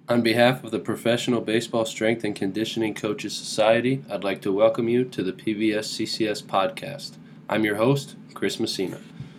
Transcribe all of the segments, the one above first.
On behalf of the Professional Baseball Strength and Conditioning Coaches Society, I'd like to welcome you to the PBS CCS podcast. I'm your host, Chris Messina.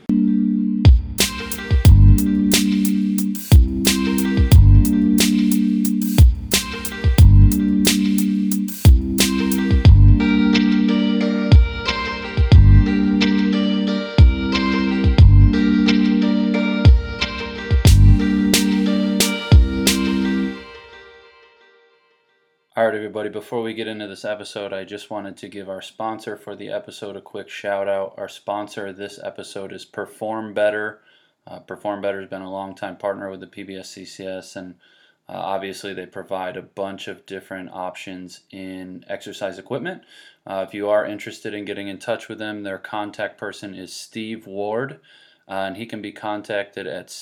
All right, everybody, before we get into this episode, I just wanted to give our sponsor for the episode a quick shout out. Our sponsor of this episode is Perform Better. Perform Better has been a longtime partner with the PBS CCS, and obviously they provide a bunch of different options in exercise equipment. If you are interested in getting in touch with them, their contact person is Steve Ward, and he can be contacted at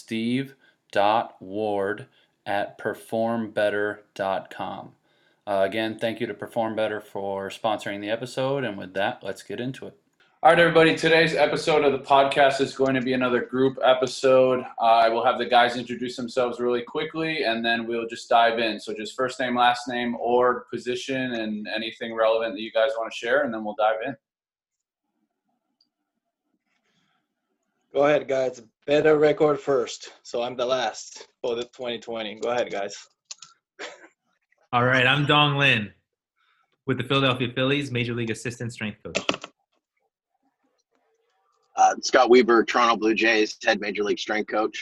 steve.ward@performbetter.com. Again, thank you to Perform Better for sponsoring the episode, and with that, let's get into it. All right, everybody, today's episode of the podcast is going to be another group episode. I will have the guys introduce themselves really quickly, and then we'll just dive in. So just first name, last name, org, position, and anything relevant that you guys want to share, and then we'll dive in. Go ahead, guys. Better record first. So I'm the last for the 2020. Go ahead, guys. All right, I'm Dong Lin with the Philadelphia Phillies, Major League Assistant Strength Coach. Scott Weaver, Toronto Blue Jays, Head Major League Strength Coach.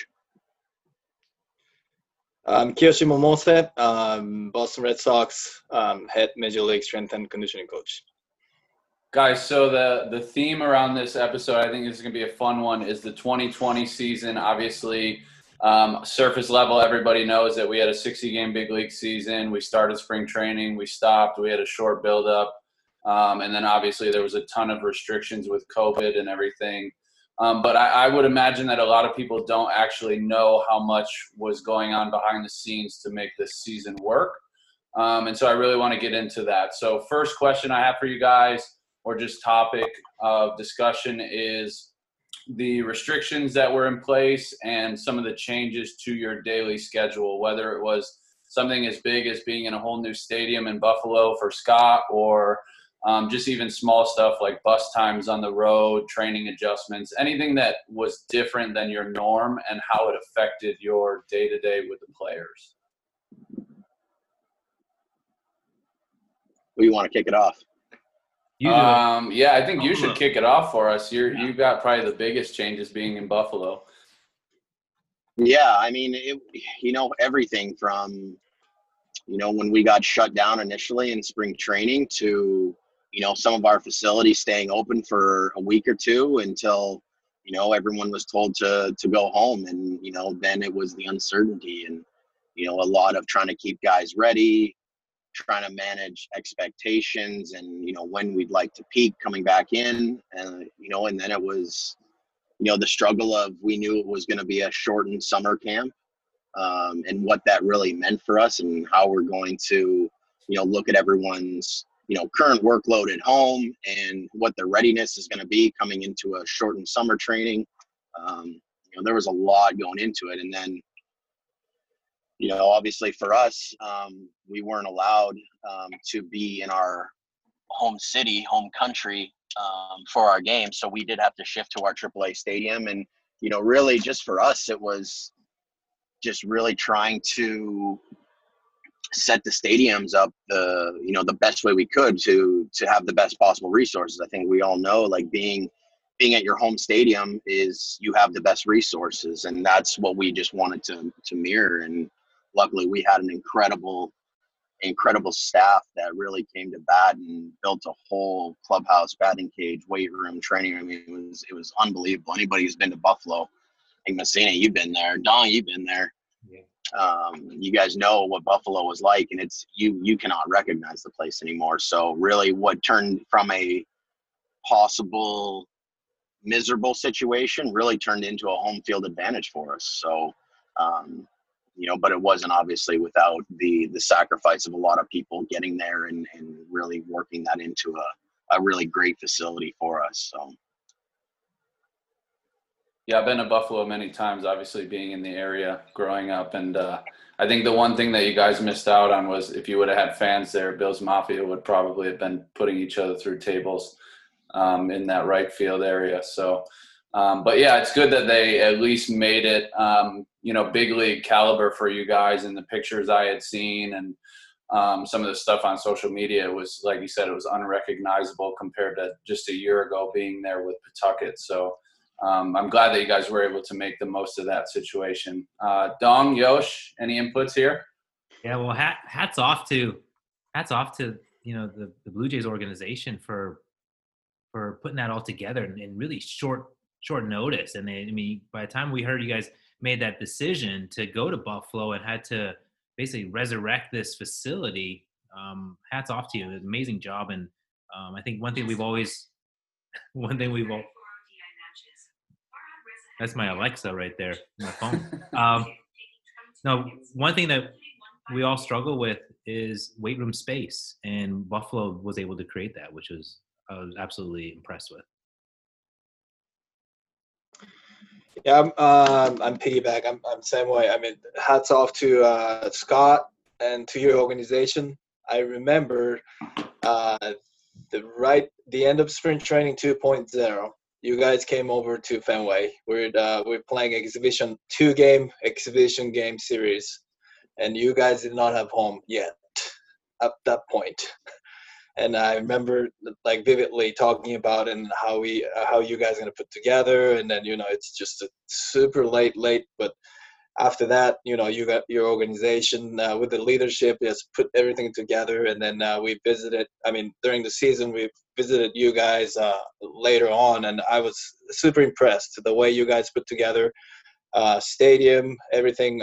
Kiyoshi Momose, Boston Red Sox, Head Major League Strength and Conditioning Coach. Guys, so the theme around this episode, I think this is going to be a fun one, is the 2020 season. Obviously, surface level, everybody knows that we had a 60-game big league season. We started spring training. We stopped. We had a short buildup. And then obviously there was a ton of restrictions with COVID and everything. But I would imagine that a lot of people don't actually know how much was going on behind the scenes to make this season work. And so I really want to get into that. So first question I have for you guys, or just topic of discussion, is the restrictions that were in place and some of the changes to your daily schedule, whether it was something as big as being in a whole new stadium in Buffalo for Scott, or just even small stuff like bus times on the road, training adjustments, anything that was different than your norm and how it affected your day-to-day with the players. Well, you want to kick it off? Yeah, I think you should kick it off for us. You got probably the biggest changes being in Buffalo. Yeah, I mean, everything from, when we got shut down initially in spring training to, some of our facilities staying open for a week or two until, everyone was told to go home. And, then it was the uncertainty and, a lot of trying to keep guys ready, trying to manage expectations and, when we'd like to peak coming back in, and, and then it was, the struggle of, we knew it was going to be a shortened summer camp, and what that really meant for us and how we're going to, look at everyone's, current workload at home and what their readiness is going to be coming into a shortened summer training. There was a lot going into it. And then, obviously for us, we weren't allowed to be in our home city, home country for our game. So we did have to shift to our AAA stadium. And, really just for us, it was just really trying to set the stadiums up the best way we could to have the best possible resources. I think we all know, like, being at your home stadium is you have the best resources, and that's what we just wanted to mirror. And luckily we had an incredible staff that really came to bat and built a whole clubhouse, batting cage, weight room, training room. I mean, it was unbelievable. Anybody who's been to Buffalo, I think Messina, you've been there. Don, you've been there. Yeah. You guys know what Buffalo was like, and it's you cannot recognize the place anymore. So really what turned from a possible miserable situation really turned into a home field advantage for us. So but it wasn't obviously without the sacrifice of a lot of people getting there and really working that into a really great facility for us. So Yeah, I've been to Buffalo many times, obviously being in the area growing up. And I think the one thing that you guys missed out on was if you would have had fans there, Bills Mafia would probably have been putting each other through tables in that right field area. So, but yeah, it's good that they at least made it, big league caliber for you guys. In the pictures I had seen and some of the stuff on social media, was, like you said, it was unrecognizable compared to just a year ago being there with Pawtucket. So I'm glad that you guys were able to make the most of that situation. Dong, Yosh, any inputs here? Yeah, well, hats off to the Blue Jays organization for putting that all together in really short notice. And by the time we heard you guys made that decision to go to Buffalo and had to basically resurrect this facility, hats off to you. An amazing job. And I think one thing we've that's my Alexa right there, my phone. No, one thing that we all struggle with is weight room space, and Buffalo was able to create that, which I was absolutely impressed with. Yeah, I'm piggyback. I'm same way. I mean, hats off to Scott and to your organization. I remember the end of spring training 2.0. You guys came over to Fenway. We're playing two-game exhibition game series, and you guys did not have home yet at that point. And I remember like vividly talking about and how you guys are gonna put together, and then it's just a super late, but after that, you got your organization with the leadership has put everything together, and then we visited. I mean, during the season, we visited you guys later on, and I was super impressed the way you guys put together stadium, everything.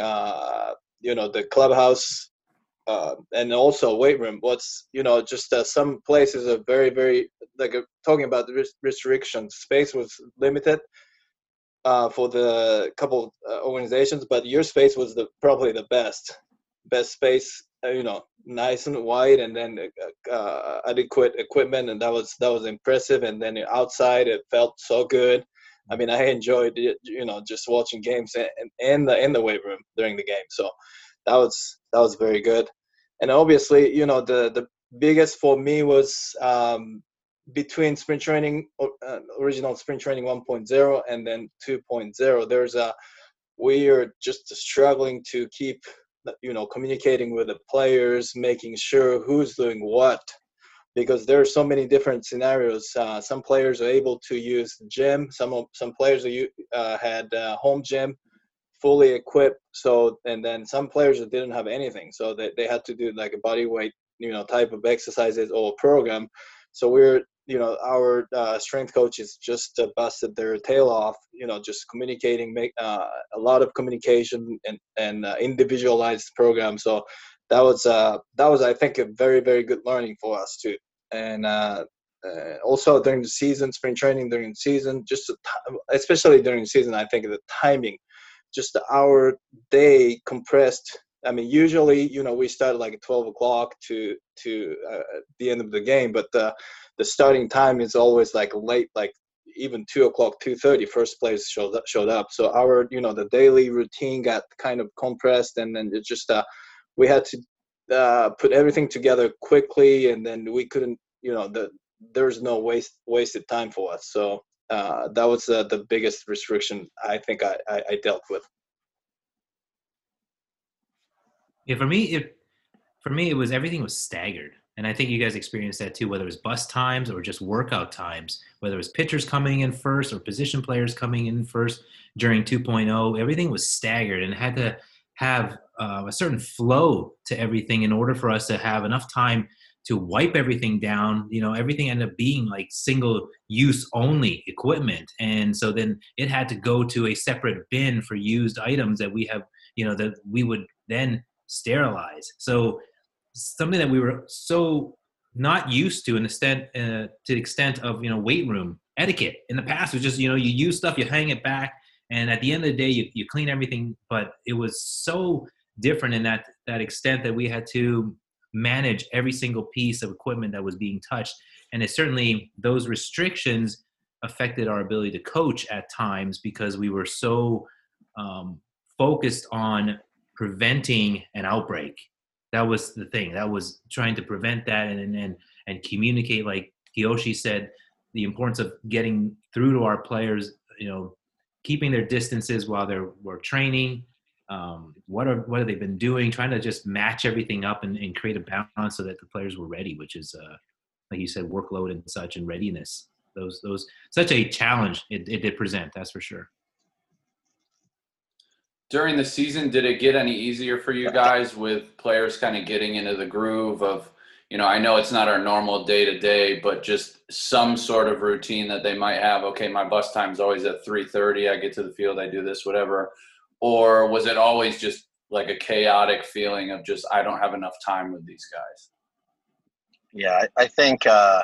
The clubhouse. And also weight room. What's just some places are very, very talking about the restrictions. Space was limited for the couple organizations, but your space was probably the best space. Nice and wide, and then adequate equipment, and that was impressive. And then outside, it felt so good. I mean, I enjoyed it, just watching games and in the weight room during the game. So that was very good. And obviously, the biggest for me was between spring training, original spring training 1.0 and then 2.0. We are just struggling to keep, communicating with the players, making sure who's doing what, because there are so many different scenarios. Some players are able to use the gym. Some players had home gym, fully equipped. So, and then some players that didn't have anything, so they had to do like a body weight, type of exercises or program. So our strength coaches just busted their tail off, just communicating, make a lot of communication and individualized program. So that was I think a very, very good learning for us too. And also during the season, spring training during the season, especially during the season, I think the timing, just our day compressed. I mean, usually, we start like at 12 o'clock to the end of the game, but the starting time is always like late, like even 2 o'clock, 2:30, first players showed up. So our, the daily routine got kind of compressed, and then it just, we had to put everything together quickly, and then we couldn't, there's no wasted time for us. So that was the biggest restriction I think I dealt with. Yeah, for me, it was everything was staggered, and I think you guys experienced that too. Whether it was bus times or just workout times, whether it was pitchers coming in first or position players coming in first during 2.0, everything was staggered and had to have a certain flow to everything in order for us to have enough time to wipe everything down. Everything ended up being like single use only equipment, and so then it had to go to a separate bin for used items that we have, that we would then sterilize. So something that we were so not used to to the extent of weight room etiquette in the past was just you use stuff, you hang it back, and at the end of the day you clean everything. But it was so different in that extent that we had to manage every single piece of equipment that was being touched. And it certainly, those restrictions affected our ability to coach at times because we were so focused on preventing an outbreak. That was the thing. That was trying to prevent that and communicate, like Kiyoshi said, the importance of getting through to our players, keeping their distances while we're training. What have they been doing? Trying to just match everything up and create a balance so that the players were ready, which is, like you said, workload and such and readiness. Those such a challenge it did present, that's for sure. During the season, did it get any easier for you guys with players kind of getting into the groove of, I know it's not our normal day-to-day, but just some sort of routine that they might have? Okay, my bus time's always at 3:30. I get to the field, I do this, whatever. Or was it always just like a chaotic feeling of just, I don't have enough time with these guys? Yeah, I think,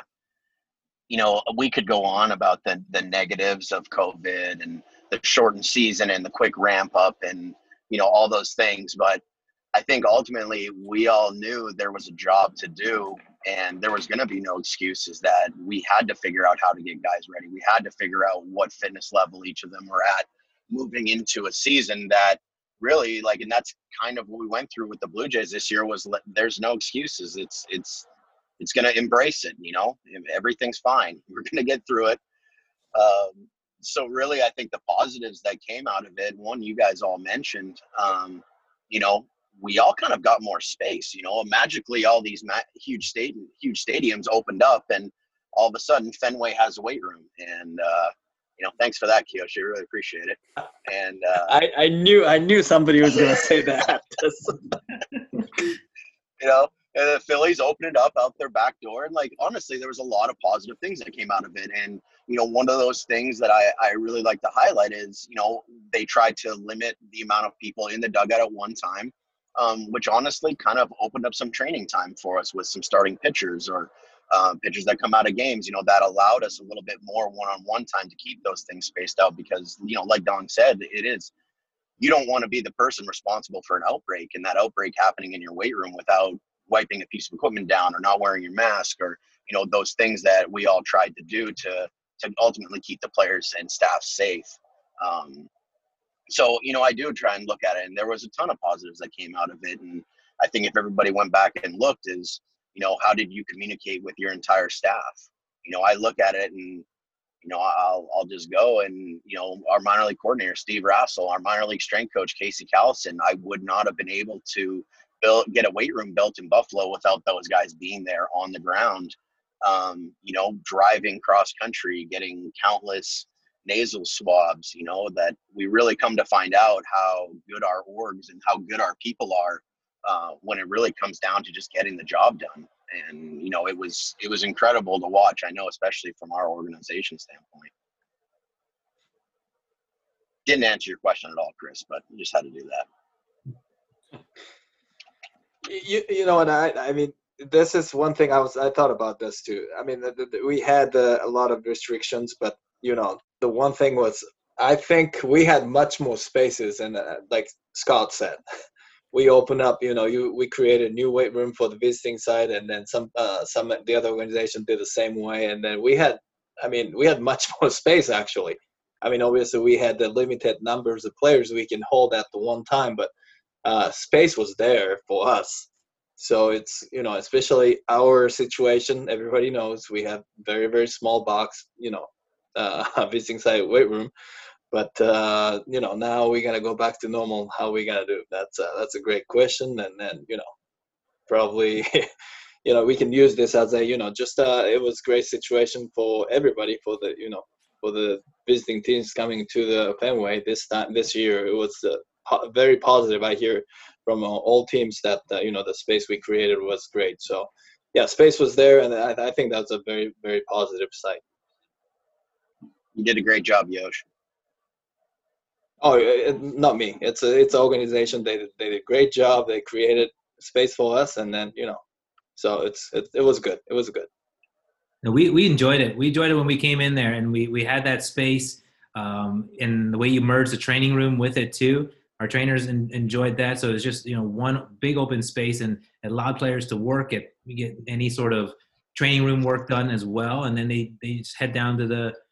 we could go on about the negatives of COVID and the shortened season and the quick ramp up and, all those things. But I think ultimately we all knew there was a job to do and there was going to be no excuses, that we had to figure out how to get guys ready. We had to figure out what fitness level each of them were at moving into a season that really and that's kind of what we went through with the Blue Jays this year was there's no excuses. It's going to embrace it. Everything's fine. We're going to get through it. So really, I think the positives that came out of it, one, you guys all mentioned, we all kind of got more space, magically all these huge stadiums opened up and all of a sudden Fenway has a weight room. And, thanks for that, Kiyoshi. I really appreciate it. And I knew somebody was going to say that. And the Phillies opened it up out their back door. And honestly, there was a lot of positive things that came out of it. And, one of those things that I really like to highlight is, they tried to limit the amount of people in the dugout at one time, which honestly kind of opened up some training time for us with some starting pitchers or pitchers that come out of games, that allowed us a little bit more one-on-one time to keep those things spaced out because, like Don said, you don't want to be the person responsible for an outbreak and that outbreak happening in your weight room without wiping a piece of equipment down or not wearing your mask or, those things that we all tried to do to ultimately keep the players and staff safe. So, I do try and look at it, and there was a ton of positives that came out of it. And I think if everybody went back and looked is, how did you communicate with your entire staff? I look at it and, I'll just go and, our minor league coordinator, Steve Rassel, our minor league strength coach, Casey Callison, I would not have been able to get a weight room built in Buffalo without those guys being there on the ground, driving cross country, getting countless nasal swabs, that we really come to find out how good our orgs and how good our people are when it really comes down to just getting the job done. And, it was incredible to watch, I know, especially from our organization standpoint. Didn't answer your question at all, Chris, but you just had to do that. You know what, I mean, this is one thing I thought about this too. I mean, we had a lot of restrictions, but the one thing was, I think we had much more spaces, and like Scott said, we opened up. We created a new weight room for the visiting side, and then some the other organization did the same way, and then we had much more space actually. I mean, obviously we had the limited numbers of players we can hold at the one time, but space was there for us. So it's, especially our situation, everybody knows we have very, very small box, visiting site weight room. But, now we're going to go back to normal. How are we going to do? That's a great question. And then, probably, we can use this as a, it was a great situation for everybody, for the visiting teams coming to the Fenway this year. It was very positive. I hear from all teams that the space we created was great. So yeah, space was there, and I think that's a very, very positive site. You did a great job, Yosh. Oh, not me. It's an organization. They did a great job. They created space for us, and then so it was good. It was good. No, we enjoyed it. We enjoyed it when we came in there, and we had that space, and the way you merged the training room with it too. Our trainers enjoyed that. So it's just, one big open space, and it allowed players to get any sort of training room work done as well. And then they just head down to the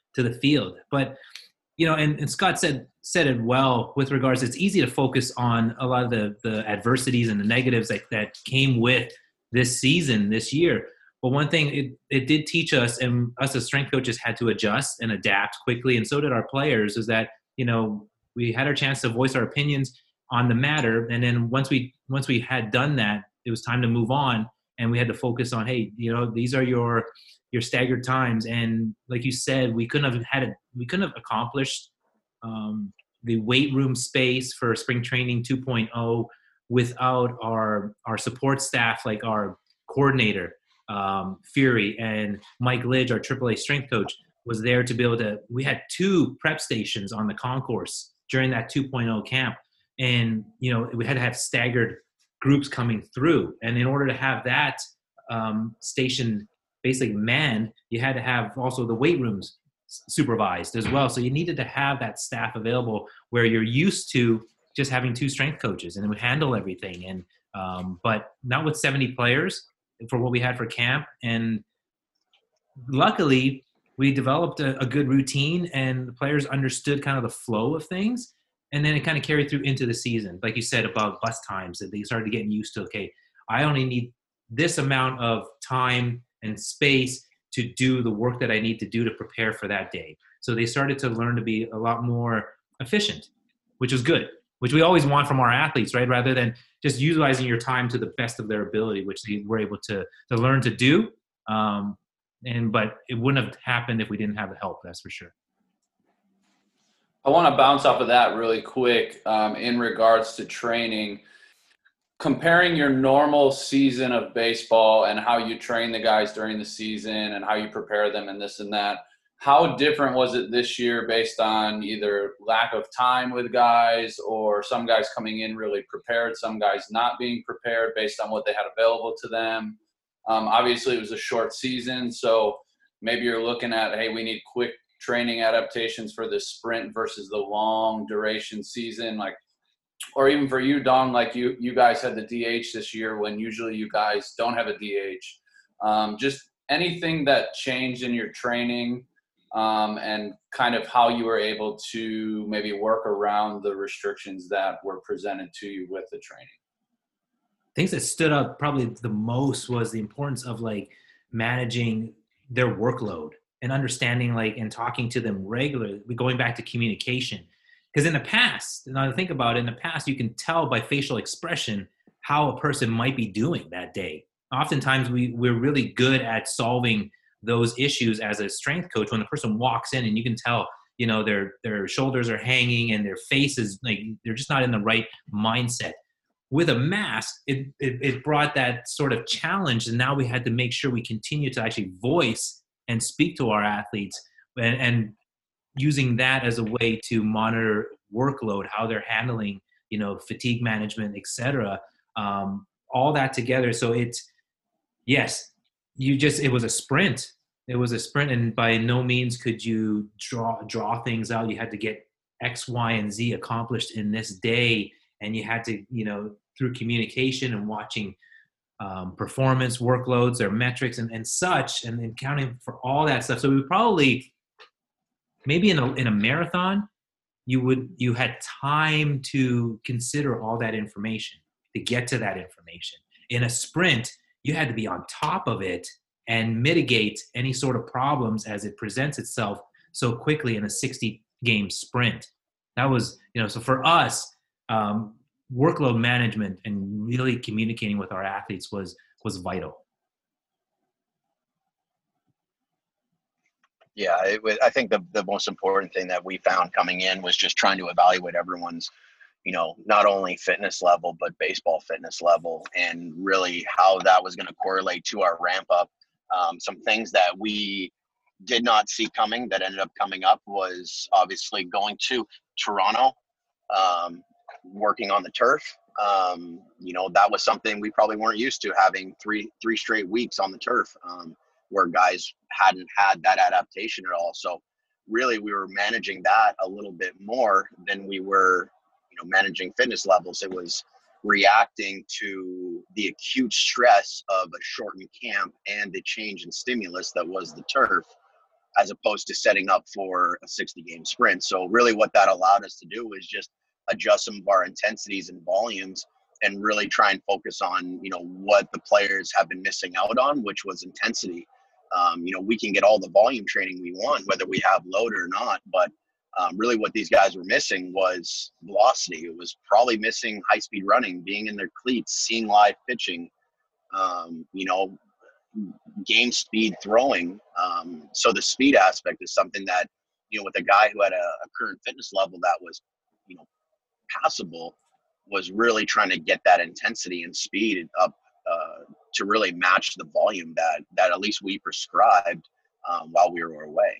to the field. But and Scott said it well with regards. It's easy to focus on a lot of the adversities and the negatives that came with this season, this year. But one thing it did teach us, and us as strength coaches had to adjust and adapt quickly, and so did our players, is that we had our chance to voice our opinions on the matter, and then once we had done that, it was time to move on, and we had to focus on, hey, these are your staggered times, and like you said, we couldn't have accomplished the weight room space for spring training 2.0 without our support staff, like our coordinator Fury, and Mike Lidge, our AAA strength coach, was there to be able to. We had 2 prep stations on the concourse during that 2.0 camp, and we had to have staggered groups coming through, and in order to have that station basically manned, you had to have also the weight rooms supervised as well. So you needed to have that staff available where you're used to just having 2 strength coaches and it would handle everything. And but not with 70 players for what we had for camp. And luckily we developed a good routine, and the players understood kind of the flow of things. And then it kind of carried through into the season. Like you said about bus times, that they started getting used to, okay, I only need this amount of time and space to do the work that I need to do to prepare for that day. So they started to learn to be a lot more efficient, which was good, which we always want from our athletes, right? Rather than just utilizing your time to the best of their ability, which they were able to learn to do. But it wouldn't have happened if we didn't have the help, that's for sure. I want to bounce off of that really quick in regards to training. Comparing your normal season of baseball and how you train the guys during the season and how you prepare them and this and that, how different was it this year based on either lack of time with guys, or some guys coming in really prepared, some guys not being prepared based on what they had available to them? Obviously, it was a short season, so maybe you're looking at, hey, we need quick training adaptations for the sprint versus the long duration season, or even for you, Dong, like you guys had the DH this year when usually you guys don't have a DH. Just anything that changed in your training and kind of how you were able to maybe work around the restrictions that were presented to you with the training. Things that stood out probably the most was the importance of managing their workload and understanding and talking to them regularly, going back to communication. Because in the past, and I think about it, in the past, you can tell by facial expression how a person might be doing that day. Oftentimes, we're really good at solving those issues as a strength coach when the person walks in and you can tell, their shoulders are hanging and their face is they're just not in the right mindset. With a mask, it brought that sort of challenge, and now we had to make sure we continue to actually voice and speak to our athletes and using that as a way to monitor workload, how they're handling, fatigue management, etc. All that together. So it was a sprint. It was a sprint, and by no means could you draw things out. You had to get X, Y, and Z accomplished in this day, and you had to, through communication and watching performance workloads or metrics and such, and then counting for all that stuff. So we probably, maybe in a marathon, you had time to consider all that information, to get to that information. In a sprint, you had to be on top of it and mitigate any sort of problems as it presents itself so quickly in a 60-game sprint. That was, so for us, workload management and really communicating with our athletes was vital. Yeah, I think the most important thing that we found coming in was just trying to evaluate everyone's, not only fitness level, but baseball fitness level, and really how that was going to correlate to our ramp up. Some things that we did not see coming that ended up coming up was obviously going to Toronto, working on the turf. That was something we probably weren't used to, having three straight weeks on the turf. Where guys hadn't had that adaptation at all. So really we were managing that a little bit more than we were, managing fitness levels. It was reacting to the acute stress of a shortened camp and the change in stimulus that was the turf. as opposed to setting up for a 60-game sprint. So really what that allowed us to do is just adjust some of our intensities and volumes and really try and focus on, what the players have been missing out on, which was intensity. We can get all the volume training we want, whether we have load or not, but really what these guys were missing was velocity. It was probably missing high-speed running, being in their cleats, seeing live pitching, game speed throwing. So the speed aspect is something that, with a guy who had a current fitness level that was, passable, was really trying to get that intensity and speed up to really match the volume that at least we prescribed while we were away.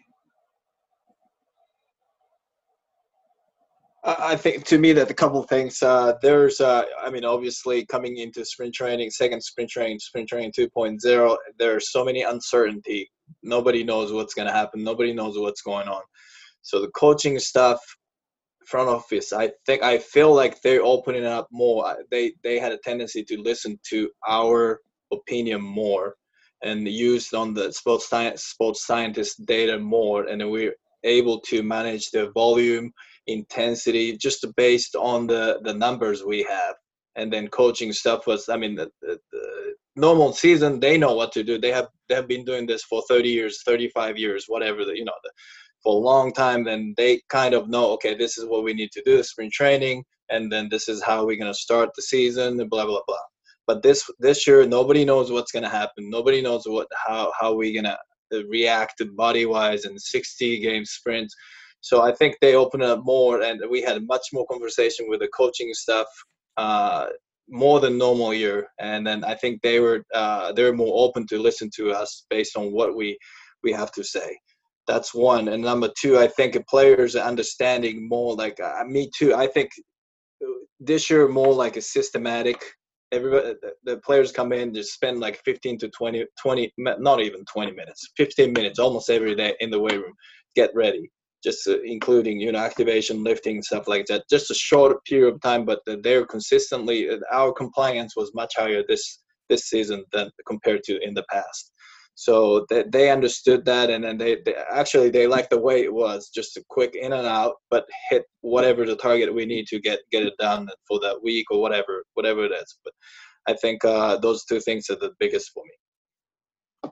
I think to me that a couple of things. There's, obviously coming into sprint training, second sprint training 2.0, there's so many uncertainty. Nobody knows what's going to happen. Nobody knows what's going on. So the coaching stuff, front office, I feel like they're opening up more. They had a tendency to listen to our opinion more and used on the sports scientist data more, and then we're able to manage the volume, intensity just based on the numbers we have. And then coaching stuff was, the normal season, they know what to do. They have been doing this for 30 years, 35 years, whatever, for a long time. Then they kind of know, okay, this is what we need to do, spring training, and then this is how we're going to start the season, and blah, blah, blah. But this year, nobody knows what's going to happen. Nobody knows how we're going to react body-wise in 60-game sprints. So I think they opened up more, and we had much more conversation with the coaching stuff, more than normal year. And then I think they're more open to listen to us based on what we have to say. That's one. And number two, I think players are understanding more. Like me too. I think this year more like a systematic. Everybody, the players come in, just spend like 15 to 20, not even 20 minutes, 15 minutes almost every day in the weight room, get ready. Just including, activation, lifting, stuff like that. Just a short period of time, but they're consistently, our compliance was much higher this season than compared to in the past. So they understood that, and then they liked the way it was, just a quick in and out, but hit whatever the target we need to get it done for that week or whatever it is. But I think those two things are the biggest for me.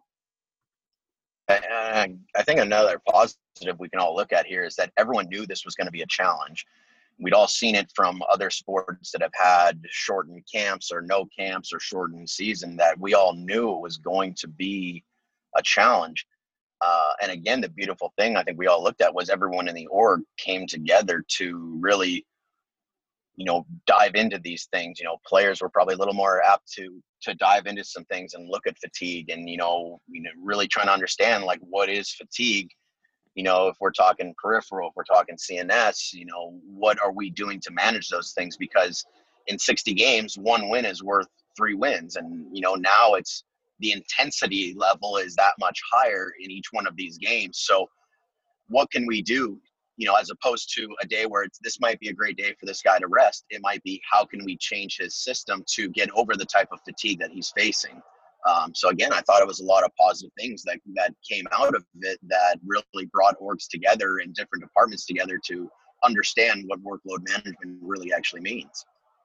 And I think another positive we can all look at here is that everyone knew this was going to be a challenge. We'd all seen it from other sports that have had shortened camps or no camps or shortened season, that we all knew it was going to be a challenge. And again, the beautiful thing I think we all looked at was everyone in the org came together to really, dive into these things. Players were probably a little more apt to dive into some things and look at fatigue and, really trying to understand, like, what is fatigue? If we're talking peripheral, if we're talking CNS, what are we doing to manage those things? Because in 60 games, one win is worth 3 wins. And, now it's the intensity level is that much higher in each one of these games. So what can we do, as opposed to a day where this might be a great day for this guy to rest. It might be, how can we change his system to get over the type of fatigue that he's facing? So again, I thought it was a lot of positive things that came out of it that really brought orgs together and different departments together to understand what workload management really actually means.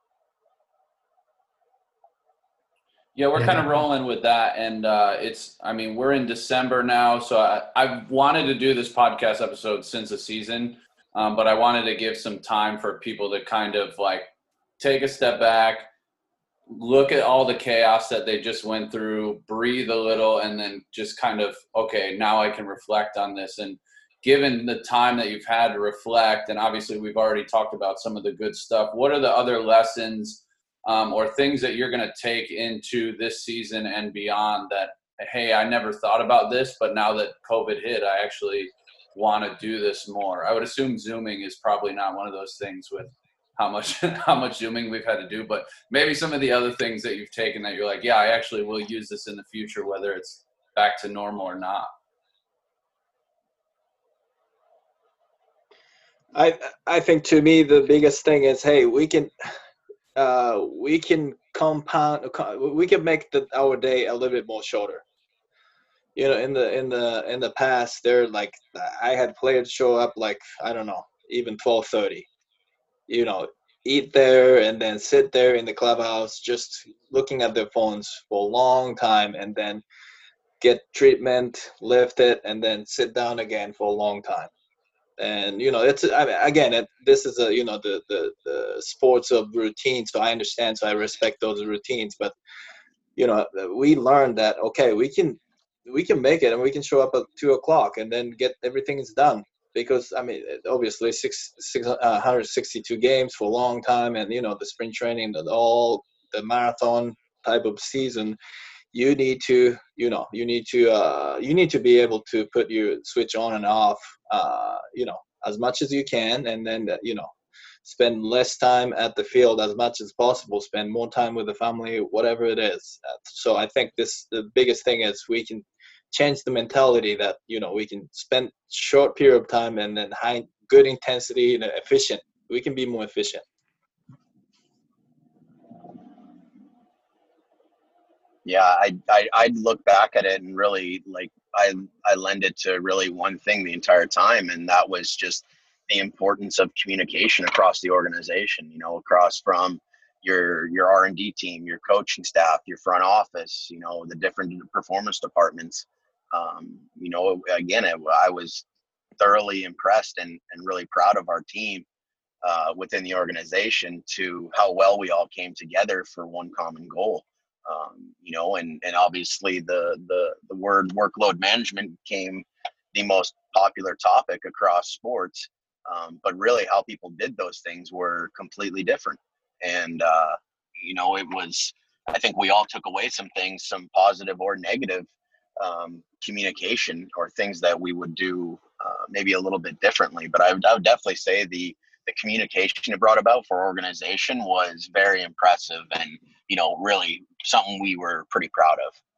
Yeah, we're kind of rolling with that. And we're in December now. So I've wanted to do this podcast episode since the season, but I wanted to give some time for people to kind of like take a step back, look at all the chaos that they just went through, breathe a little, and then just kind of, okay, now I can reflect on this. And given the time that you've had to reflect, and obviously we've already talked about some of the good stuff, what are the other lessons or things that you're going to take into this season and beyond that, hey, I never thought about this, but now that COVID hit, I actually want to do this more? I would assume Zooming is probably not one of those things with how much Zooming we've had to do, but maybe some of the other things that you've taken that you're like, yeah, I actually will use this in the future, whether it's back to normal or not. I think to me the biggest thing is, hey, we can compound, we can make our day a little bit more shorter. you know, in the past, they're like, I had players show up like, I don't know, even 12:30. You know, eat there and then sit there in the clubhouse, just looking at their phones for a long time, and then get treatment, lift it, and then sit down again for a long time. And you know, it's, I mean, again, this is a, you know, the sports of routine, so I understand, so I respect those routines. But you know, we learned that, okay, we can make it, and we can show up at 2 o'clock and then get everything is done. Because I mean, obviously 162 games for a long time, and you know, the sprint training, all the marathon type of season, you need to, you know, you need to be able to put your switch on and off, you know, as much as you can, and then you know, spend less time at the field as much as possible, spend more time with the family, whatever it is. So I think the biggest thing is we can change the mentality that, you know, we can spend short period of time and then high good intensity and efficient. We can be more efficient. Yeah, I'd look back at it and really like I lend it to really one thing the entire time, and that was just the importance of communication across the organization. You know, across from your R&D team, your coaching staff, your front office. You know, the different performance departments. You know, again, I was thoroughly impressed and really proud of our team within the organization to how well we all came together for one common goal. You know, and obviously the word workload management became the most popular topic across sports. But really how people did those things were completely different. And, you know, it was, I think we all took away some things, some positive or negative communication, or things that we would do maybe a little bit differently. But I would definitely say the communication it brought about for our organization was very impressive, and, you know, really something we were pretty proud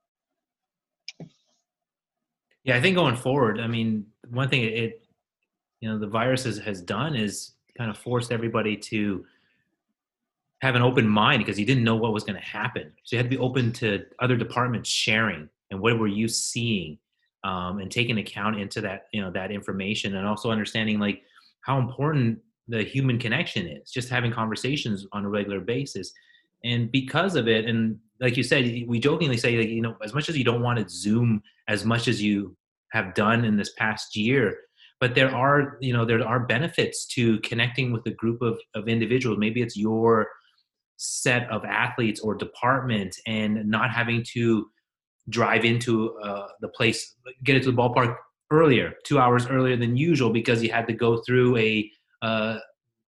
of. Yeah, I think going forward, I mean, one thing you know, the virus has done is kind of forced everybody to have an open mind, because you didn't know what was going to happen. So you had to be open to other departments sharing and what were you seeing, and taking account into that, you know, that information, and also understanding like how important the human connection is, just having conversations on a regular basis. And because of it, and like you said, we jokingly say, like, you know, as much as you don't want to Zoom as much as you have done in this past year, but there are, you know, there are benefits to connecting with a group of individuals. Maybe it's your set of athletes or department, and not having to drive into the place, get into the ballpark earlier, 2 hours earlier than usual, because you had to go through uh,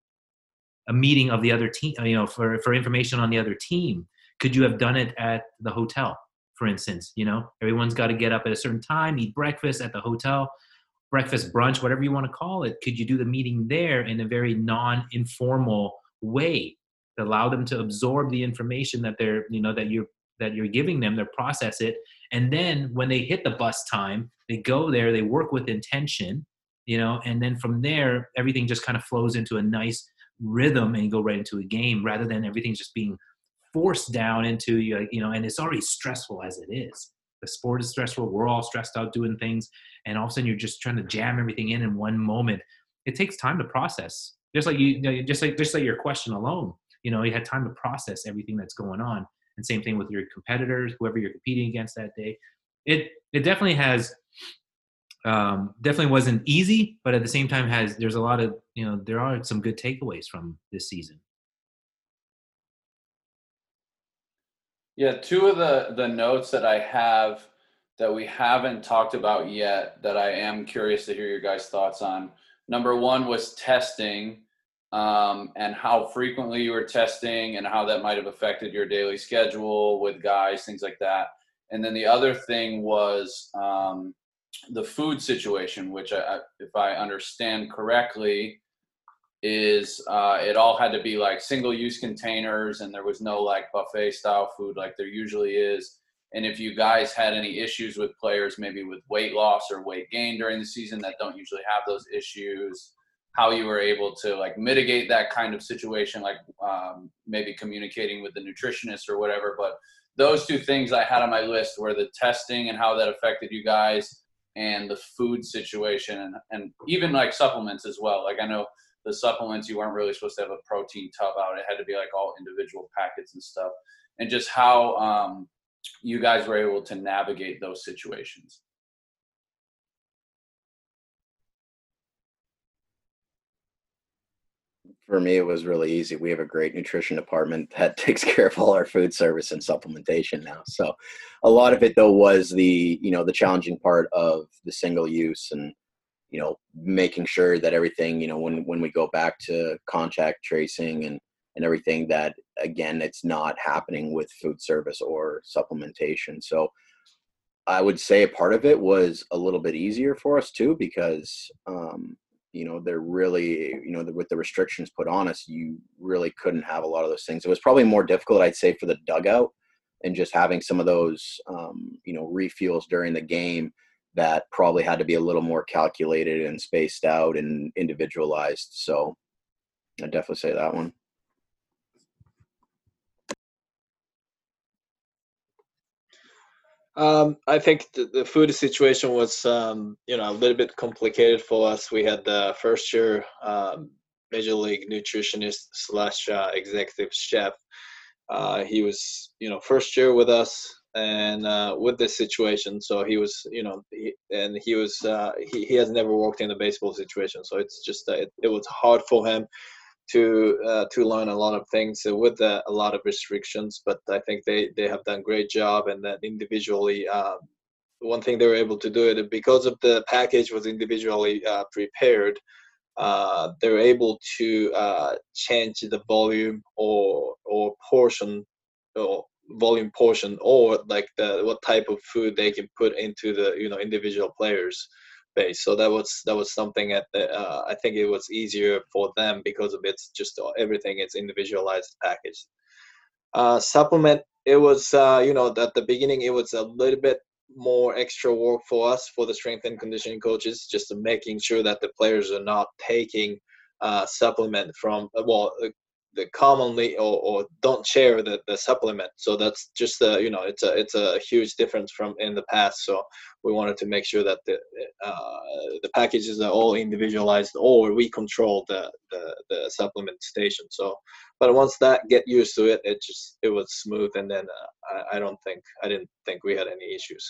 a meeting of the other team, you know, for information on the other team. Could you have done it at the hotel, for instance? You know, everyone's got to get up at a certain time, eat breakfast at the hotel, breakfast, brunch, whatever you want to call it. Could you do the meeting there in a very non-informal way to allow them to absorb the information that they're, you know, that you're giving them, they process it, and then when they hit the bus time, they go there, they work with intention, you know, and then from there, everything just kind of flows into a nice rhythm, and you go right into a game, rather than everything just being forced down into you, you know, and it's already stressful as it is. The sport is stressful. We're all stressed out doing things, and all of a sudden you're just trying to jam everything in one moment. It takes time to process. Just like you know, just like your question alone, you know, you had time to process everything that's going on. And same thing with your competitors, whoever you're competing against that day. It definitely has, definitely wasn't easy, but at the same time there's a lot of, you know, there are some good takeaways from this season. Yeah, two of the notes that I have that we haven't talked about yet that I am curious to hear your guys' thoughts on. Number one was testing, and how frequently you were testing and how that might have affected your daily schedule with guys, things like that. And then the other thing was the food situation, which if I understand correctly, is it all had to be like single-use containers, and there was no like buffet style food like there usually is. And if you guys had any issues with players, maybe with weight loss or weight gain during the season that don't usually have those issues, how you were able to like mitigate that kind of situation, like maybe communicating with the nutritionist or whatever. But those two things I had on my list were the testing and how that affected you guys, and the food situation, and even like supplements as well. Like I know the supplements, you weren't really supposed to have a protein tub out. It had to be like all individual packets and stuff. And just how you guys were able to navigate those situations. For me, it was really easy. We have a great nutrition department that takes care of all our food service and supplementation now. So a lot of it though was the challenging part of the single use and, making sure that everything, when we go back to contact tracing and everything, that again, it's not happening with food service or supplementation. So I would say a part of it was a little bit easier for us too, because, they're really, with the restrictions put on us, you really couldn't have a lot of those things. It was probably more difficult, I'd say, for the dugout and just having some of those, refuels during the game that probably had to be a little more calculated and spaced out and individualized. So I'd definitely say that one. I think the food situation was, a little bit complicated for us. We had the first year Major League nutritionist / executive chef. He was, first year with us and with this situation. So he was, he has never worked in a baseball situation. So it's just, it was hard for him to learn a lot of things with a lot of restrictions, but I think they have done a great job. And that individually, one thing they were able to do it because of the package was individually prepared. They were able to change the volume or portion or volume portion, or like what type of food they can put into the individual players base. So that was something I think it was easier for them because of it's just everything is individualized package. Supplement, it was at the beginning it was a little bit more extra work for us, for the strength and conditioning coaches, just making sure that the players are not taking supplement from the commonly or don't share the supplement. So that's just it's a huge difference from in the past. So we wanted to make sure that the packages are all individualized, or we control the supplement station. So but once that get used to it, it was smooth, and then I didn't think we had any issues.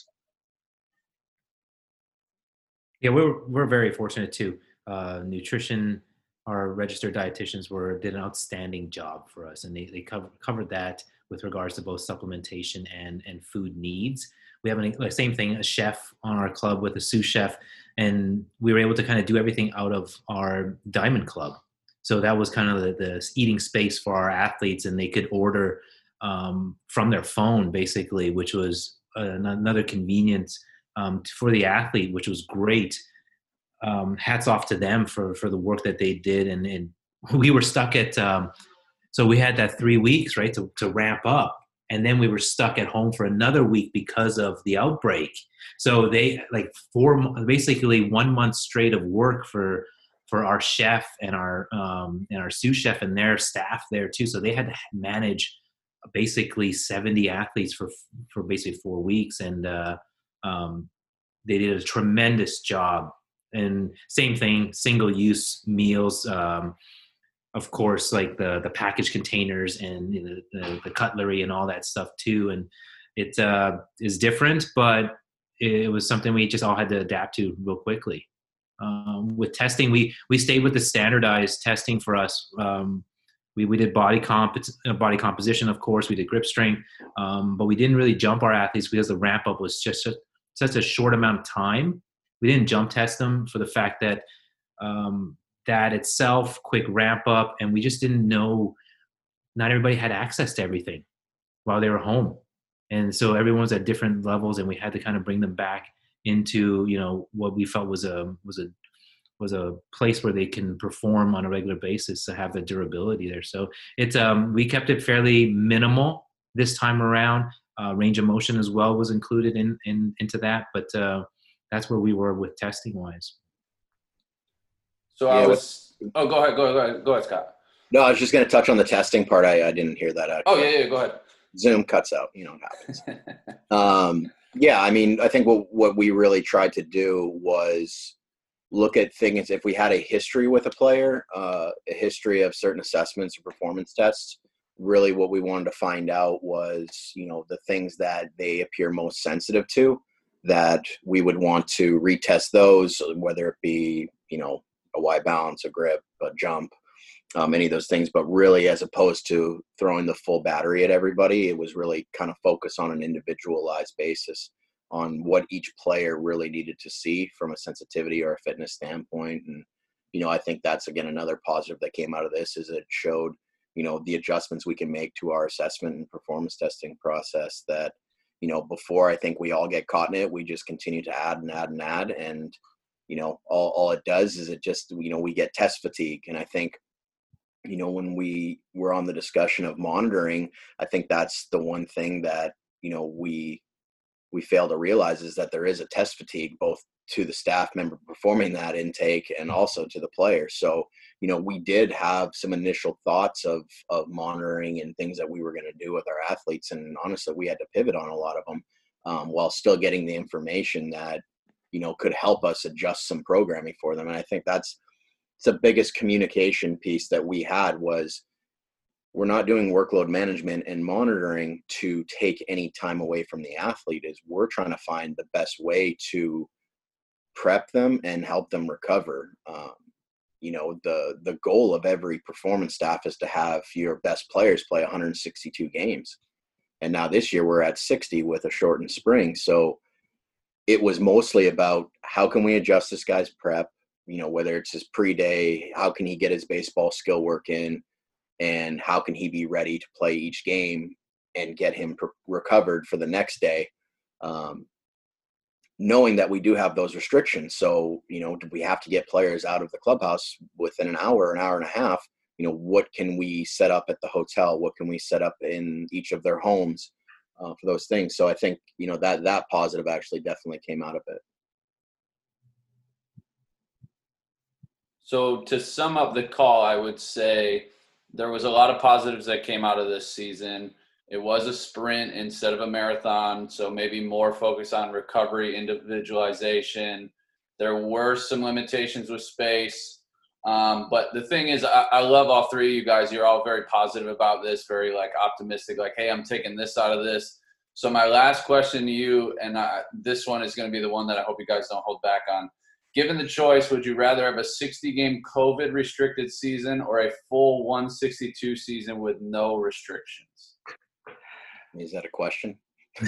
Yeah, we're very fortunate too. Nutrition, our registered dietitians did an outstanding job for us, and they covered that with regards to both supplementation and food needs. We have the same thing, a chef on our club with a sous chef, and we were able to kind of do everything out of our Diamond Club. So that was kind of the eating space for our athletes, and they could order from their phone basically, which was another convenience for the athlete, which was great. Hats off to them for the work that they did. And we were stuck at, so we had that 3 weeks, right, to ramp up. And then we were stuck at home for another week because of the outbreak. So they basically 1 month straight of work for our chef and our sous chef and their staff there too. So they had to manage basically 70 athletes for basically 4 weeks. And they did a tremendous job. And same thing, single-use meals, of course, like the package containers and the cutlery and all that stuff too. And it is different, but it was something we just all had to adapt to real quickly. With testing, we stayed with the standardized testing for us. We did body composition, of course. We did grip strength, but we didn't really jump our athletes because the ramp up was just such a short amount of time. We didn't jump test them for the fact that that itself, quick ramp up, and we just didn't know. Not everybody had access to everything while they were home, and so everyone was at different levels, and we had to kind of bring them back into what we felt was a place where they can perform on a regular basis to have the durability there. So it's we kept it fairly minimal this time around. Range of motion as well was included into that, but that's where we were with testing wise. So yeah, go ahead, Scott. No, I was just going to touch on the testing part. I didn't hear that out. Oh yeah, go ahead. Zoom cuts out. You know, it happens. Yeah, I mean, I think what we really tried to do was look at things. If we had a history with a player, a history of certain assessments or performance tests, really what we wanted to find out was, you know, the things that they appear most sensitive to, that we would want to retest those, whether it be, you know, a Y balance, a grip, a jump, any of those things. But really, as opposed to throwing the full battery at everybody, it was really kind of focused on an individualized basis on what each player really needed to see from a sensitivity or a fitness standpoint. And, you know, I think that's, again, another positive that came out of this, is it showed, you know, the adjustments we can make to our assessment and performance testing process that, you know, before, I think we all get caught in it. We just continue to add and add and add. And, you know, all it does is it just, you know, we get test fatigue. And I think, you know, when we were on the discussion of monitoring, I think that's the one thing that, you know, we fail to realize, is that there is a test fatigue, both to the staff member performing that intake and also to the player. So, you know, we did have some initial thoughts of monitoring and things that we were going to do with our athletes. And honestly, we had to pivot on a lot of them, while still getting the information that, you know, could help us adjust some programming for them. And I think that's the biggest communication piece that we had, was we're not doing workload management and monitoring to take any time away from the athlete. Is we're trying to find the best way to prep them and help them recover. You know, the goal of every performance staff is to have your best players play 162 games. And now this year we're at 60 with a shortened spring. So it was mostly about, how can we adjust this guy's prep? You know, whether it's his pre-day, how can he get his baseball skill work in? And how can he be ready to play each game and get him recovered for the next day, knowing that we do have those restrictions. So, you know, we have to get players out of the clubhouse within an hour and a half. You know, what can we set up at the hotel? What can we set up in each of their homes for those things? So I think, you know, that positive actually definitely came out of it. So to sum up the call, I would say there was a lot of positives that came out of this season. It was a sprint instead of a marathon, so maybe more focus on recovery, individualization. There were some limitations with space. But the thing is, I love all three of you guys. You're all very positive about this, very like optimistic, like, hey, I'm taking this out of this. So my last question to you, and this one is going to be the one that I hope you guys don't hold back on. Given the choice, would you rather have a 60-game COVID-restricted season or a full 162 season with no restrictions? Is that a question?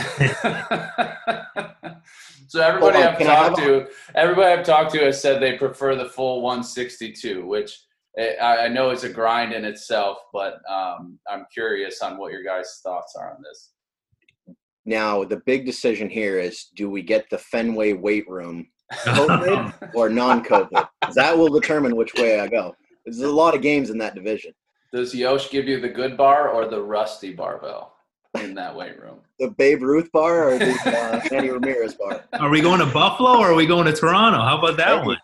So everybody I've talked to has said they prefer the full 162, which I know is a grind in itself, but I'm curious on what your guys' thoughts are on this. Now, the big decision here is, do we get the Fenway weight room COVID or non-COVID? That will determine which way I go. There's a lot of games in that division. Does Yosh give you the good bar or the rusty barbell in that weight room? The Babe Ruth bar or the Manny Ramirez bar? Are we going to Buffalo or are we going to Toronto? How about that one?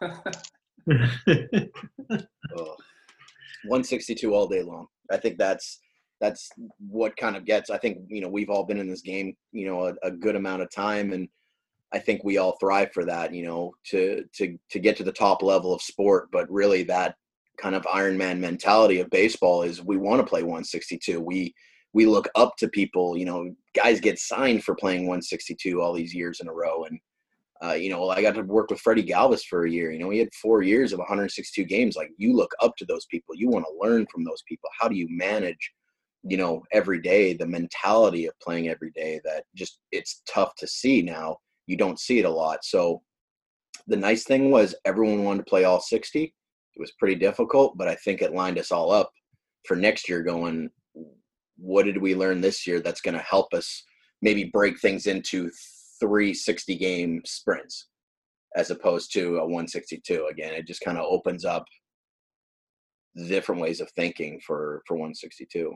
162 all day long. I think that's what kind of gets. I think, you know, we've all been in this game, you know, a good amount of time, and I think we all thrive for that, you know, to get to the top level of sport. But really, that kind of Iron Man mentality of baseball is we want to play 162. We look up to people, you know, guys get signed for playing 162 all these years in a row. And, you know, I got to work with Freddie Galvis for a year. You know, he had 4 years of 162 games. Like, you look up to those people. You want to learn from those people. How do you manage, you know, every day, the mentality of playing every day that just, it's tough to see now. You don't see it a lot. So the nice thing was everyone wanted to play all 60. It was pretty difficult, but I think it lined us all up for next year going, what did we learn this year that's going to help us maybe break things into 3 60-game sprints as opposed to a 162? Again, it just kind of opens up different ways of thinking for 162.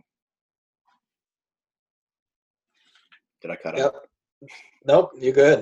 Did I cut out? Nope, you're good.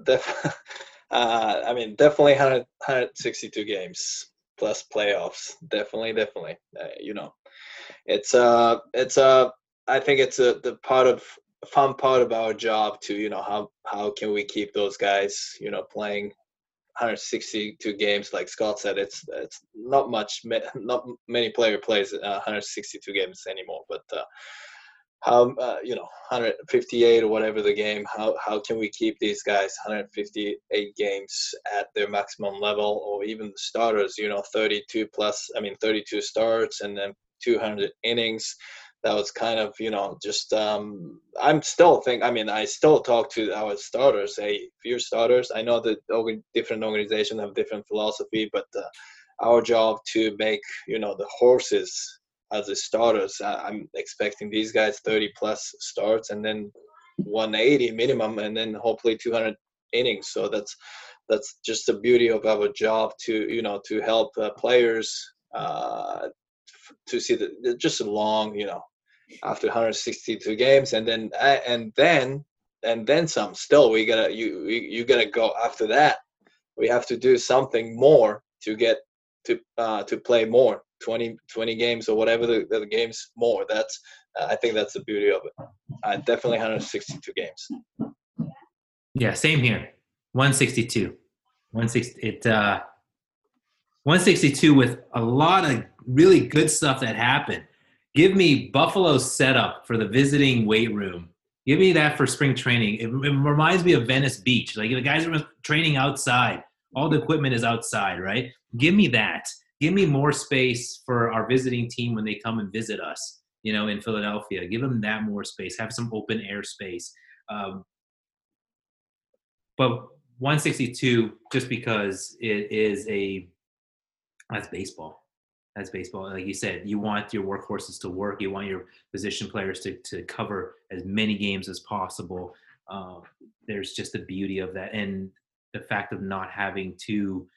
I mean, definitely 162 games plus playoffs. Definitely. You know, it's a I think it's the fun part of our job to, how can we keep those guys, playing 162 games. Like Scott said, it's not not many plays 162 games anymore, but how 158 or whatever the game, how can we keep these guys 158 games at their maximum level, or even the starters, 32 plus, 32 starts and then 200 innings. That was kind of, just I still talk to our starters. Hey, if you're starters, I know that different organizations have different philosophy, but our job to make, the horses as the starters. I'm expecting these guys 30 plus starts and then 180 minimum, and then hopefully 200 innings. So that's just the beauty of our job to, to help players to see just a long, after 162 games, and then some. Still, you gotta go after that. We have to do something more to get to play more, 20 games or whatever the games more. That's I think that's the beauty of it. Definitely 162 games. Yeah, same here. 162. 162 with a lot of really good stuff that happened. Give me Buffalo's setup for the visiting weight room. Give me that for spring training. It reminds me of Venice Beach. Like the guys are training outside. All the equipment is outside, right? Give me that. Give me more space for our visiting team when they come and visit us, in Philadelphia. Give them that more space. Have some open air space. But 162, just because it is that's baseball. That's baseball. Like you said, you want your workhorses to work. You want your position players to cover as many games as possible. There's just the beauty of that. And the fact of not having to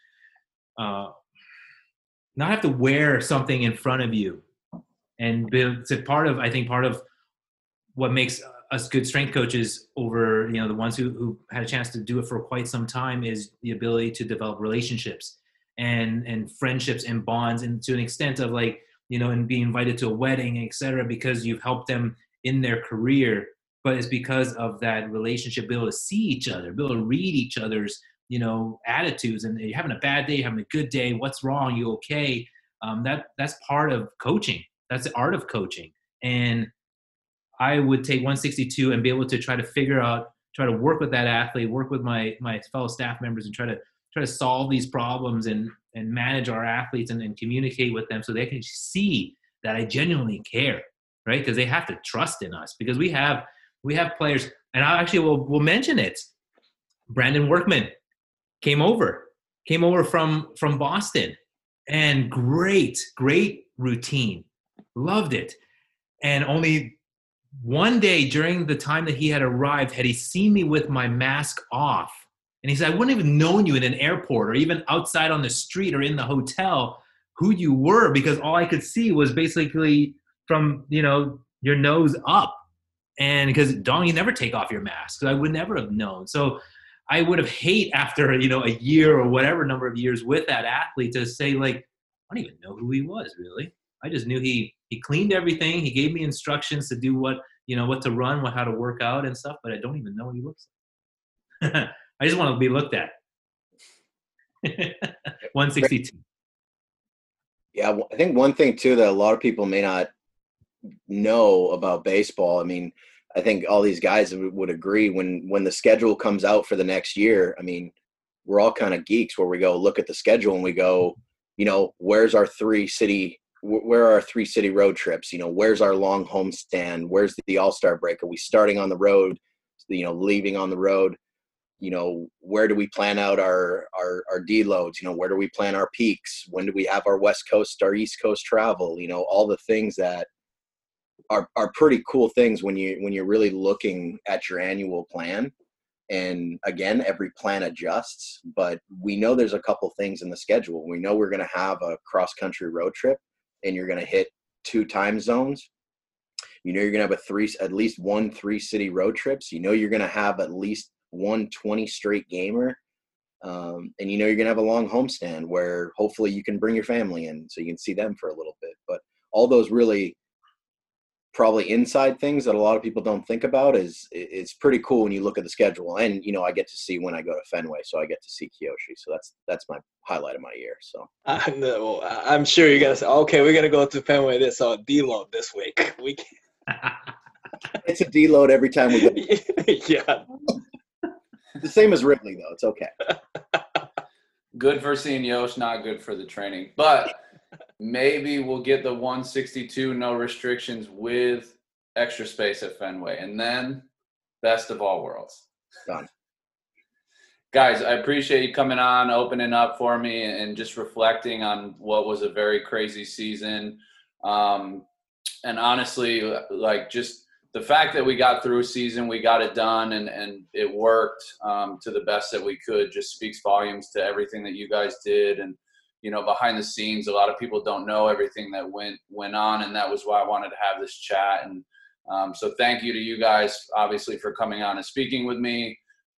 not have to wear something in front of you. And it's part of what makes us good strength coaches over, the ones who had a chance to do it for quite some time is the ability to develop relationships and friendships and bonds, and to an extent of and being invited to a wedding, et cetera, because you've helped them in their career. But it's because of that relationship, be able to see each other, be able to read each other's, attitudes, and you're having a bad day, having a good day, what's wrong, you okay? That's part of coaching. That's the art of coaching. And I would take 162 and be able to try to work with that athlete, work with my fellow staff members, and try to solve these problems and manage our athletes and communicate with them so they can see that I genuinely care, right? Because they have to trust in us, because we have players, and I actually will mention it. Brandon Workman came over from Boston, and great routine, loved it. And only one day during the time that he had arrived, had he seen me with my mask off, and he said, I wouldn't have known you in an airport or even outside on the street or in the hotel who you were, because all I could see was basically from, your nose up. And because, Dong, you never take off your mask. So I would never have known. So I would have hate after, a year or whatever number of years with that athlete to say, I don't even know who he was, really. I just knew he cleaned everything. He gave me instructions to do what to run, how to work out and stuff, but I don't even know what he looks like. I just want to be looked at. 162. Yeah, I think one thing too that a lot of people may not know about baseball. I think all these guys would agree when the schedule comes out for the next year. We're all kind of geeks where we go look at the schedule and we go, where are our 3 city road trips? Where's our long homestand? Where's the All-Star break? Are we starting on the road? Leaving on the road? Where do we plan out our deloads? Where do we plan our peaks? When do we have our West Coast, our East Coast travel? All the things that are pretty cool things when you're really looking at your annual plan. And again, every plan adjusts, but we know there's a couple things in the schedule. We know we're going to have a cross-country road trip, and you're going to hit 2 time zones. You're going to have at least 1 3-city road trips. You're going to have at least 1 20 straight gamer. And you're going to have a long homestand where hopefully you can bring your family in so you can see them for a little bit. But all those really probably inside things that a lot of people don't think about is it's pretty cool when you look at the schedule. And, you know, I get to see when I go to Fenway, so I get to see Kiyoshi. So that's my highlight of my year. So I know. I'm sure you're gonna say, okay, we're gonna go to Fenway this deload this week. We it's a deload every time we go. yeah. The same as Wrigley, though. It's okay. Good for seeing Yosh, not good for the training. But maybe we'll get the 162 no restrictions with extra space at Fenway. And then best of all worlds. Done. Guys, I appreciate you coming on, opening up for me, and just reflecting on what was a very crazy season. And honestly, like, just the fact that we got through a season, we got it done, and it worked to the best that we could, just speaks volumes to everything that you guys did. And, you know, behind the scenes, a lot of people don't know everything that went on, and that was why I wanted to have this chat. And so thank you to you guys, obviously, for coming on and speaking with me.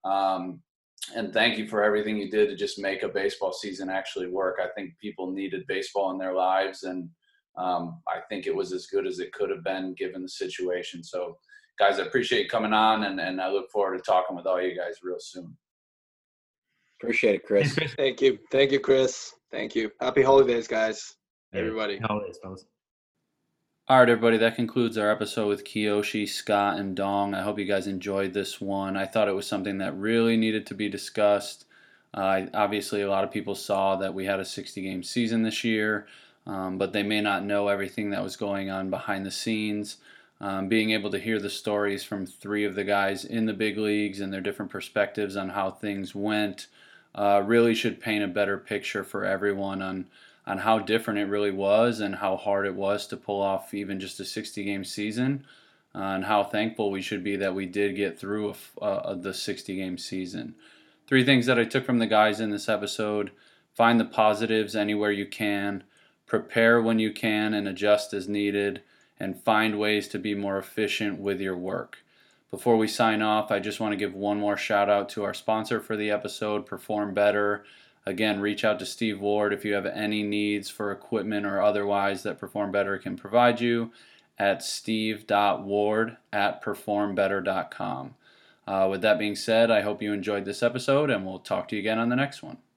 And thank you for everything you did to just make a baseball season actually work. I think people needed baseball in their lives, and I think it was as good as it could have been given the situation. So, guys, I appreciate you coming on, and I look forward to talking with all you guys real soon. Appreciate it, Chris. Thank you. Thank you, Chris. Thank you. Happy holidays, guys. Everybody. Happy holidays, fellas. All right, everybody, that concludes our episode with Kiyoshi, Scott, and Dong. I hope you guys enjoyed this one. I thought it was something that really needed to be discussed. Obviously, a lot of people saw that we had a 60-game season this year, but they may not know everything that was going on behind the scenes. Being able to hear the stories from three of the guys in the big leagues and their different perspectives on how things went really should paint a better picture for everyone on how different it really was and how hard it was to pull off even just a 60-game season, and how thankful we should be that we did get through the 60-game season. 3 things that I took from the guys in this episode: find the positives anywhere you can, prepare when you can and adjust as needed, and find ways to be more efficient with your work. Before we sign off, I just want to give one more shout out to our sponsor for the episode, Perform Better. Again, reach out to Steve Ward if you have any needs for equipment or otherwise that Perform Better can provide you at steve.ward@performbetter.com. With that being said, I hope you enjoyed this episode, and we'll talk to you again on the next one.